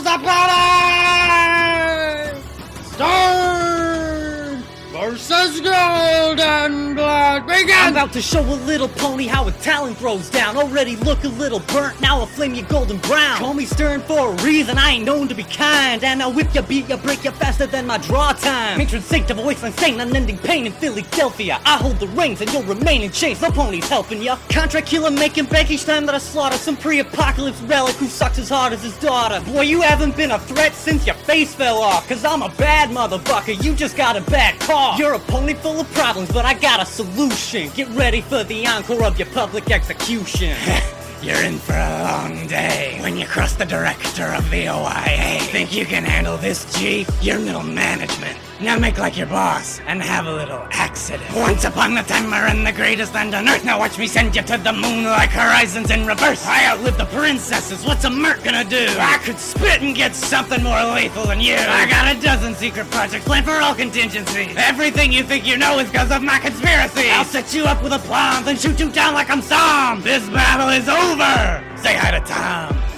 the party! Stone versus Golden Blood, begin! I'm about to show a little pony how a talent throws down. Already look a little burnt, now I'll flame you golden brown. Call me stern for a reason, I ain't known to be kind. And I'll whip you, beat you, break you faster than my draw time. Matron Saint of a wasteland stain, unending pain in Philadelphia. I hold the reins and you'll remain in chains, no pony's helping ya. Contract killer making bank each time that I slaughter some pre-apocalypse relic who sucks as hard as his daughter. Boy, you haven't been a threat since your face fell off. Cause I'm a bad motherfucker, you just got a bad call. You're a pony full of problems, but I got a solution. Get ready for the encore of your public execution. You're in for a long day when you cross the director of the OIA. Think you can handle this, G? You're middle management. Now make like your boss and have a little accident. Once upon a time, we're in the greatest land on earth. Now watch me send you to the moon like Horizons in reverse. I outlived the princesses. What's a merc gonna do? I could spit and get something more lethal than you. I got a dozen secret projects planned for all contingencies. Everything you think you know is because of my conspiracy. I'll set you up with a bomb, then shoot you down like I'm Sam. This battle is over. Say hi to Tom.